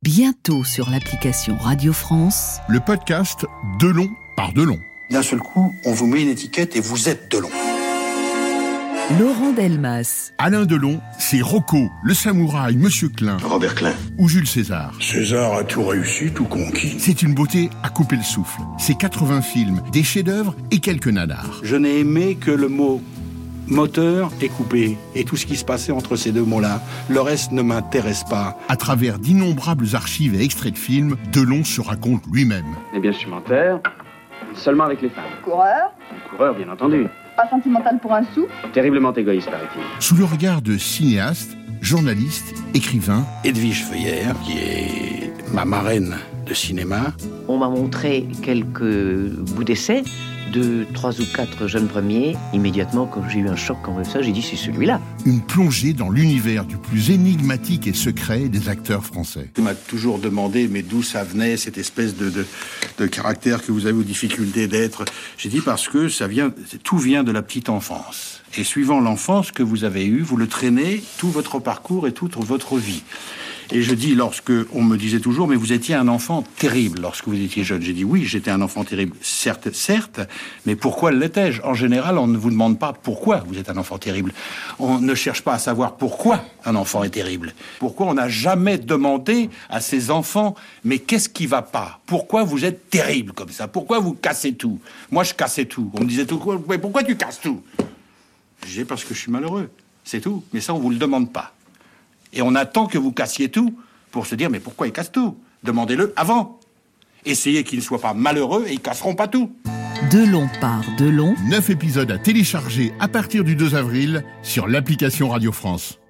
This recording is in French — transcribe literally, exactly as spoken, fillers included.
Bientôt sur l'application Radio France, le podcast Delon par Delon. D'un seul coup, on vous met une étiquette et vous êtes Delon. Laurent Delmas. Alain Delon, c'est Rocco, le samouraï, Monsieur Klein. Robert Klein. Ou Jules César. César a tout réussi, tout conquis. C'est une beauté à couper le souffle. C'est quatre-vingts films, des chefs-d'œuvre et quelques nanars. Je n'ai aimé que le mot moteur et coupé, et tout ce qui se passait entre ces deux mots-là. Le reste ne m'intéresse pas. À travers d'innombrables archives et extraits de films, Delon se raconte lui-même. Eh bien, je suis menteur, seulement avec les femmes. Coureur. Coureur, bien entendu. Pas sentimental pour un sou. Terriblement égoïste, paraît-il. Sous le regard de cinéaste, journaliste, écrivain. Edwige Feuillère, qui est ma marraine de cinéma. On m'a montré quelques bouts d'essai de trois ou quatre jeunes premiers. Immédiatement, quand j'ai eu un choc comme ça, j'ai dit c'est celui-là. Une plongée dans l'univers du plus énigmatique et secret des acteurs français. On m'a toujours demandé mais d'où ça venait, cette espèce de, de, de caractère que vous avez aux difficultés d'être. J'ai dit parce que ça vient, tout vient de la petite enfance. Et suivant l'enfance que vous avez eue, vous le traînez tout votre parcours et toute votre vie. Et je dis, lorsque on me disait toujours, mais vous étiez un enfant terrible lorsque vous étiez jeune. J'ai dit, oui, j'étais un enfant terrible, certes, certes, mais pourquoi l'étais-je? En général, on ne vous demande pas pourquoi vous êtes un enfant terrible. On ne cherche pas à savoir pourquoi un enfant est terrible. Pourquoi on n'a jamais demandé à ses enfants, mais qu'est-ce qui va pas? Pourquoi vous êtes terrible comme ça? Pourquoi vous cassez tout? Moi, je cassais tout. On me disait tout, mais pourquoi tu casses tout? J'ai parce que je suis malheureux, c'est tout. Mais ça, on vous le demande pas. Et on attend que vous cassiez tout pour se dire, mais pourquoi ils cassent tout? Demandez-le avant. Essayez qu'ils ne soient pas malheureux et ils casseront pas tout. Delon par Delon. Neuf épisodes à télécharger à partir du deux avril sur l'application Radio France.